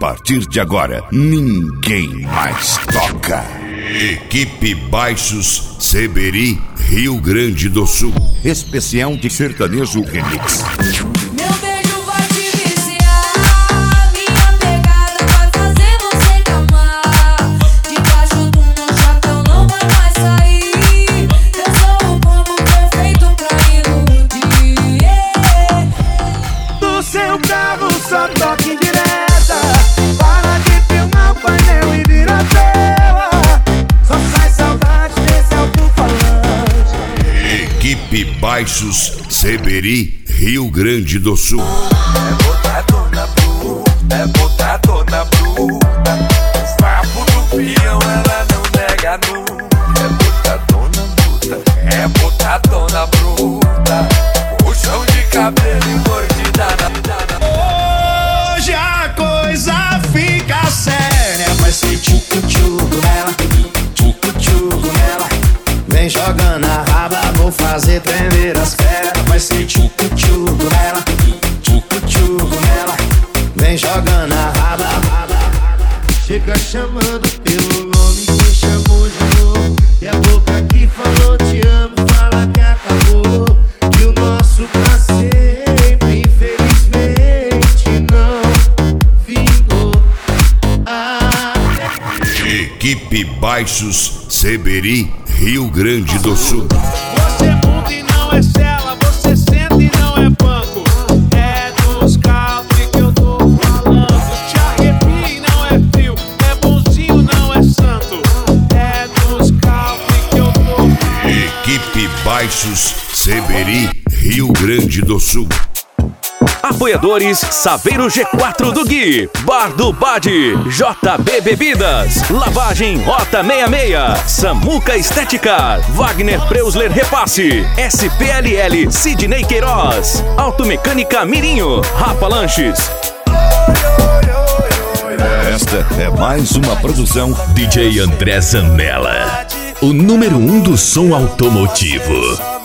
partir de agora, ninguém mais toca. Equipe Baixos Seberi, Rio Grande do Sul. Especial de sertanejo remix. Meu beijo vai te viciar, minha pegada vai fazer você calmar. Debaixo do meu chapéu não vai mais sair. Eu sou o combo perfeito pra iludir. Do seu carro só toque indireta. Para de filmar o painel e vira tela. Só sai saudade desse alto-falante. Equipe Baixos Seberi, Rio Grande do Sul. É botadona bruta, é botadona bruta. Os papos do peão ela não nega nunca. É botadona bruta, é botadona bruta. Puxão de cabelo e mordida na. Hoje a coisa fica séria. Vai ser tchucu-tchucu nela, tchucu-tchucu nela. Vem jogando a raba, vou fazer tremer as pernas. Vai ser tchucu-tchucu nela, tchucu-tchucu nela. Vem jogando a raba. Chega chamando pelo nome, me chamou de novo. E a boca que falou te amo, fala que acabou. Que o nosso pra sempre, infelizmente, não vingou. Equipe Baixos Seberi, Rio Grande do Sul. Você monta e não é cela, você senta e não é banco. É dos caldos que eu tô falando. Te arrepia e não é frio, é bonzinho, não é santo. É dos caldos que eu tô. Equipe Baixos Seberi, Rio Grande do Sul. Apoiadores Saveiro G4 do Gui, Bar do Bade, JB Bebidas, Lavagem Rota 66, Samuca Estética, Wagner Preusler Repasse, SPLL Sidney Queiroz, Automecânica Mirinho, Rafa Lanches. Esta é mais uma produção DJ André Zanella, o número 1 do som automotivo.